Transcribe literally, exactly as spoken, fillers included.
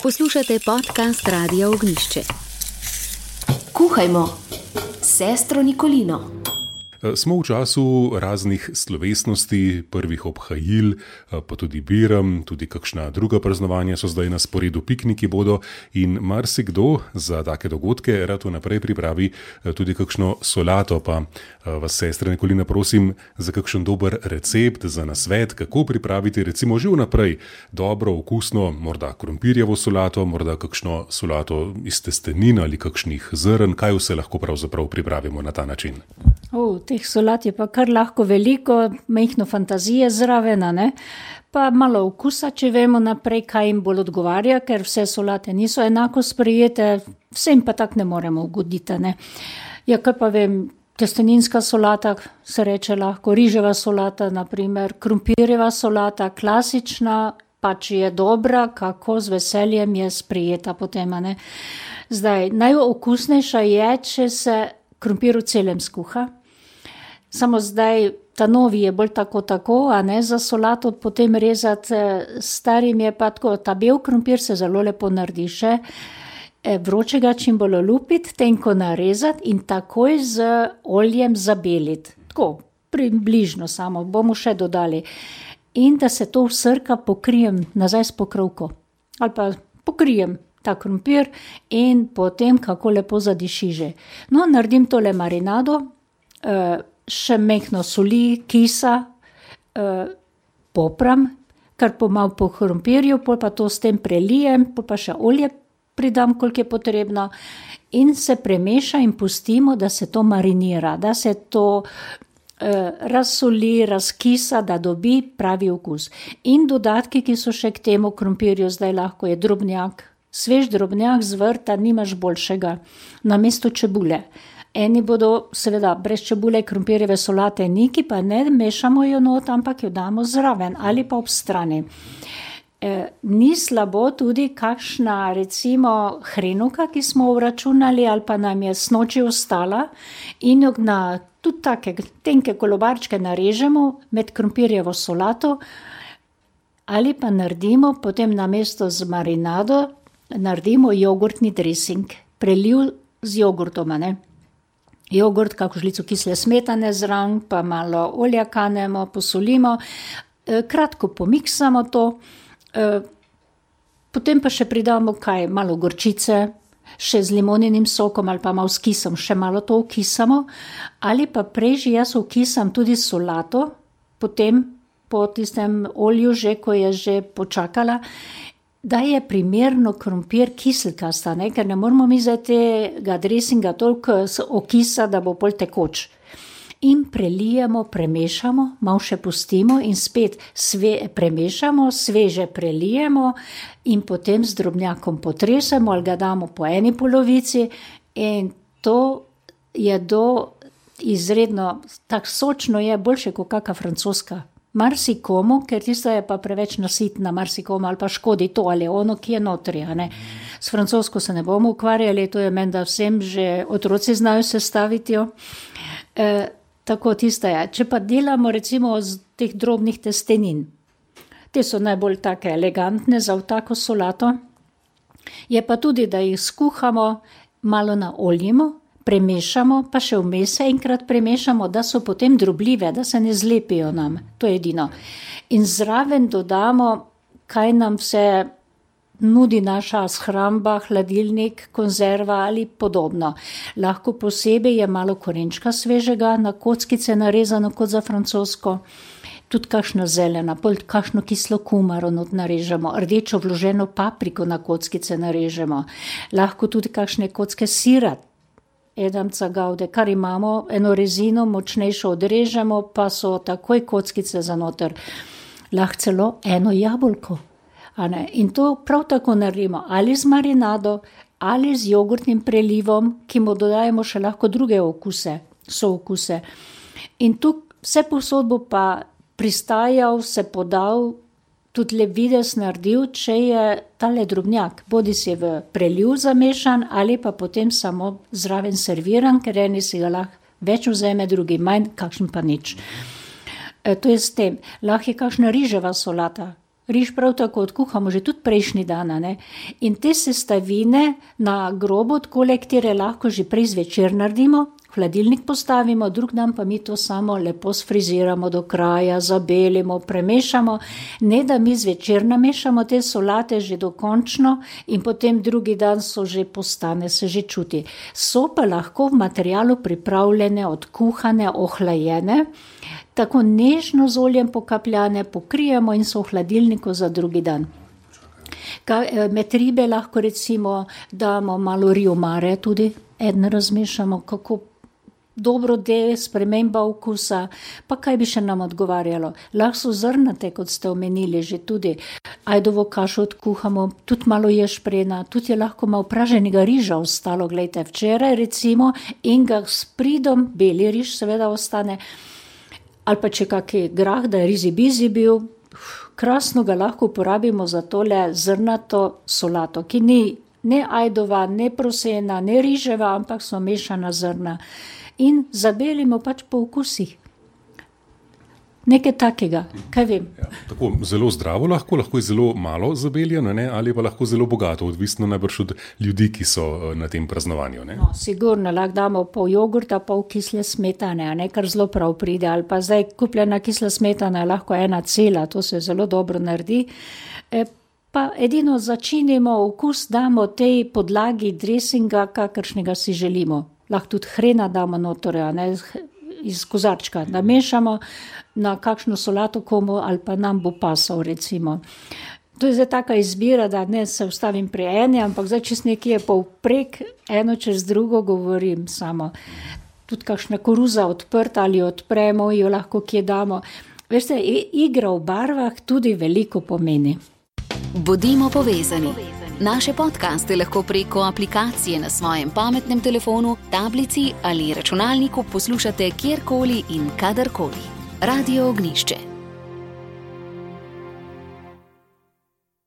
Poslušate podcast Radia Ognjišče. Kuhajmo s sestro Nikolino. Smo v času raznih slovesnosti, prvih obhajil, pa tudi biram, tudi kakšna druga praznovanja so zdaj na sporedu, pikniki bodo in marsikdo za take dogodke rad vnaprej pripravi tudi kakšno solato. Pa vas, sestra Nikolina, prosim za kakšen dober recept, za nasvet, kako pripraviti recimo že vnaprej dobro, okusno, morda krompirjevo solato, morda kakšno solato iz testenin ali kakšnih zrn, kaj vse lahko pravzaprav pripravimo na ta način. O, teh solat je pa kar lahko veliko, majhno fantazije zraven, ne? Pa malo okusa, če vemo naprej, kaj jim bolj odgovarja, ker vse solate niso enako sprejete, vsem pa tak ne moremo ugoditi, ne? Ja, kaj pa vem, testeninska solata se reče lahko, riževa solata, naprimer, krompirjeva solata, klasična, pa če je dobra, kako z veseljem je sprejeta potem, ne? Zdaj, najokusnejša je, če se krompir v celem skuha. Samo zdaj, ta novi je bolj tako tako, a ne za solato potem rezati, starim je pa tako, ta bel krompir se zelo lepo naredi še, vročega čim bolj olupiti, tenko narezati in takoj z oljem zabeliti. Tako, približno samo, bomo še dodali. In da se to vsrka, pokrijem nazaj s pokrovko. Ali pa pokrijem ta krompir in potem kako lepo zadiši že. No, naredim tole marinado, še mehko soli, kisa, popram, kar pomal po krompirju, pol pa to s tem prelijem, pol pa še olje pridam, koliko je potrebno in se premeša in pustimo, da se to marinira, da se to razsoli, razkisa, da dobi pravi okus. In dodatki, ki so še k temu krompirju, zdaj lahko je drobnjak, svež drobnjak z vrta, nimaš boljšega, namesto čebule. Eni bodo seveda brez čebule krompirjeve solate niki, pa ne mešamo jo not, ampak jo damo zraven ali pa ob strani. E, ni slabo tudi kakšna recimo hrenovka, ki smo vračunali ali pa nam je snoči ostala in jo na tudi take tenke kolobarčke narežemo med krompirjevo solato ali pa naredimo potem namesto z marinado, naredimo jogurtni dressing, preliv z jogurtom, ne? Jogurt, kako žlico kisle smetane zraven, pa malo olja kanemo, posolimo, kratko pomiksamo to, potem pa še pridamo kaj, malo gorčice, še z limoninim sokom ali pa malo s kisom, še malo to okisamo, ali pa prej že jaz okisam tudi solato, potem po tistem olju že, ko je že počakala, da je primerno krompir kiselkasta, ne? Ker ne moramo mi za tega dresinga toliko okisa, da bo pol tekoč. In prelijemo, premešamo, malo še pustimo in spet sve, premešamo, sveže prelijemo in potem z drobnjakom potresemo ali ga damo po eni polovici in to je do izredno, tako sočno je, boljše kot kakšna francoska. Marsikomu, ker tista je pa preveč nasitna, marsikomu ali pa škodi to ali ono, ki je notri, a ne. S francosko se ne bomo ukvarjali, to je menda vsem že otroci znajo sestaviti jo. E, tako tista je. Če pa delamo recimo z teh drobnih testenin, te so najbolj take elegantne za tako solato, je pa tudi, da jih skuhamo, malo naoljimo, premešamo, pa še vmes enkrat premešamo, da so potem drobljive, da se ne zlepijo nam, to je edino. In zraven dodamo, kaj nam vse nudi naša shramba, hladilnik, konzerva ali podobno. Lahko posebej je malo korenčka svežega, na kockice narezano kot za francosko, tudi kakšna zelena, pol kakšno kislo kumaro not narežemo, rdečo vloženo papriko na kockice narežemo, lahko tudi kakšne kocke sira, edamca gaude, kar imamo, eno rezino močnejšo odrežemo, pa so takoj kockice za noter. Lahko celo eno jabolko. A ne? In to prav tako naredimo ali z marinado, ali z jogurtnim prelivom, ki mu dodajemo še lahko druge okuse, sookuse. In tu vse povsod bo pa pristajal, se podal, tudi lep videz naredil, če je tale drobnjak, bodi si v preliv zamešan ali pa potem samo zraven serviran, ker eni si ga lahko več vzeme, drugi manj, kakšen pa nič. E, to je s tem. Lahko je kakšna riževa solata, Riž prav tako odkuhamo že tudi prejšnji dan, ne? In te sestavine na grobo, takole, katere lahko že prej zvečer naredimo, hladilnik postavimo, drug dan pa mi to samo lepo sfriziramo do kraja, zabelimo, premešamo, ne da mi zvečer namešamo te solate že dokončno in potem drugi dan so že postane, se že čuti. So pa lahko v materialu pripravljene, odkuhane, ohlajene, tako nežno z oljem pokapljane, pokrijemo in so v hladilniku za drugi dan. Med ribe lahko recimo damo malo riomare tudi, eden razmešamo, kako dobro de, sprememba okusa, pa kaj bi še nam odgovarjalo. Lahko so zrnate, kot ste omenili, že tudi ajdovo kašo odkuhamo, tudi malo ješprena, tudi je lahko malo praženega riža ostalo, glejte, včeraj recimo, in ga s pridom, beli riž seveda ostane, ali pa če kakšen grah, da je rizi bizi bil, krasno ga lahko uporabimo za tole zrnato solato, ki ni ne ajdova, ne prosena, ne riževa, ampak so mešana zrna. In zabelimo pač po okusih. Nekaj takega, kaj vem. Ja, tako zelo zdravo lahko, lahko je zelo malo zabeljeno, ne? Ali pa lahko zelo bogato, odvisno najbrž od ljudi, ki so na tem praznovanju. Ne? No, sigurno, lahko damo pol jogurta, pol kisle smetane, a ne, kar zelo prav pride, ali pa zdaj kupljena kisla smetana je lahko ena cela, to se zelo dobro naredi. E, pa edino začinimo, okus damo tej podlagi dresinga, kakršnega si želimo. Lahko tudi hrena damo notor, a ne, iz kozarčka namešamo na kakšno solato komu ali pa nam bo pasal recimo. To je zdaj taka izbira, da ne se ustavim pri eni, ampak zdaj čez nekaj je povprek, eno čez drugo govorim samo. Tudi kakšna koruza odprta ali odpremo, jo lahko kje damo. Veste, igra v barvah tudi veliko pomeni. Bodimo povezani. Naše podcaste lahko preko aplikacije na svojem pametnem telefonu, tablici ali računalniku poslušate kjerkoli in kadarkoli. Radio Ognjišče.